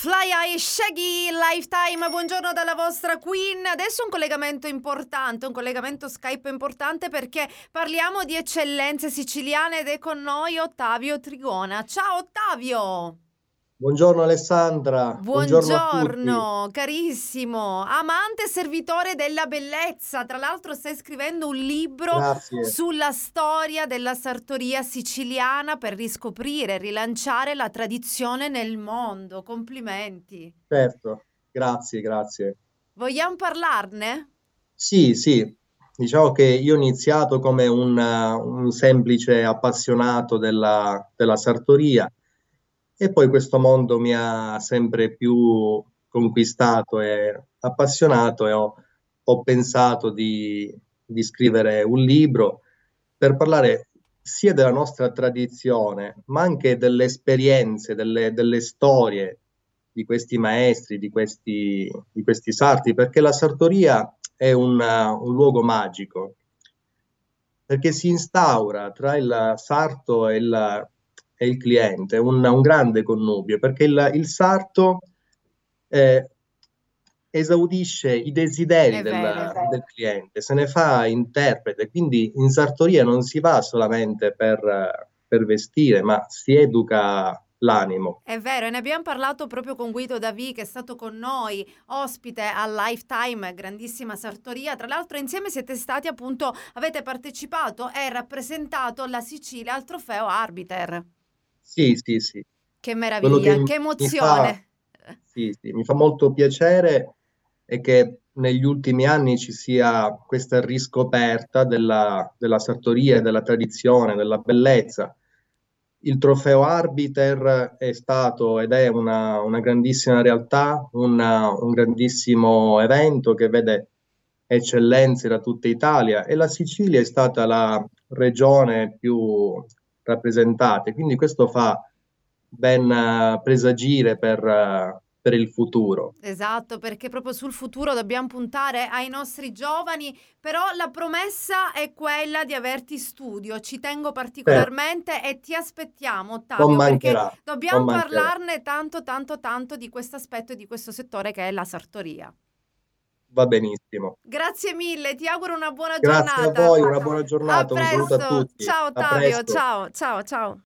Fly High Shaggy Lifetime, buongiorno dalla vostra Queen. Adesso un collegamento importante, un collegamento Skype importante perché parliamo di eccellenze siciliane ed è con noi Ottavio Trigona. Ciao Ottavio! Buongiorno Alessandra, buongiorno a tutti. Buongiorno, carissimo, amante e servitore della bellezza. Tra l'altro stai scrivendo un libro Grazie, sulla storia della sartoria siciliana per riscoprire e rilanciare la tradizione nel mondo. Complimenti. certo, grazie. Vogliamo parlarne? Sì, sì, diciamo che io ho iniziato come un semplice appassionato della sartoria e poi questo mondo mi ha sempre più conquistato e appassionato e ho pensato di scrivere un libro per parlare sia della nostra tradizione, ma anche delle esperienze, delle storie di questi maestri, di questi sarti, perché la sartoria è un luogo magico, perché si instaura tra il sarto e il cliente un grande connubio, perché il sarto eh, esaudisce i desideri È vero. del cliente, se ne fa interprete, quindi in sartoria non si va solamente per vestire, ma si educa l'animo. È vero, e ne abbiamo parlato proprio con Guido Davì che è stato con noi, ospite al Lifetime, grandissima sartoria. Tra l'altro insieme siete stati appunto, avete partecipato e rappresentato la Sicilia al trofeo Arbiter. Sì, sì, sì. Che Quello che meraviglia, che mi fa, emozione. sì, sì, mi fa molto piacere è che negli ultimi anni ci sia questa riscoperta della sartoria, della tradizione, della bellezza. Il trofeo Arbiter è stato ed è una grandissima realtà, un grandissimo evento che vede eccellenze da tutta Italia e la Sicilia è stata la regione più rappresentata, quindi questo fa ben presagire per il futuro. Esatto, perché proprio sul futuro dobbiamo puntare ai nostri giovani, però la promessa è quella di averti in studio. Ci tengo Certo, particolarmente e ti aspettiamo, non Ottavio, perché mancherà, non dobbiamo mancherà. parlarne tanto di questo aspetto e di questo settore che è la sartoria. Va benissimo. Grazie mille, ti auguro una buona Grazie a giornata. voi, una buona A giornata, un saluto a presto. tutti. Ciao A Ottavio, presto. ciao, ciao, ciao.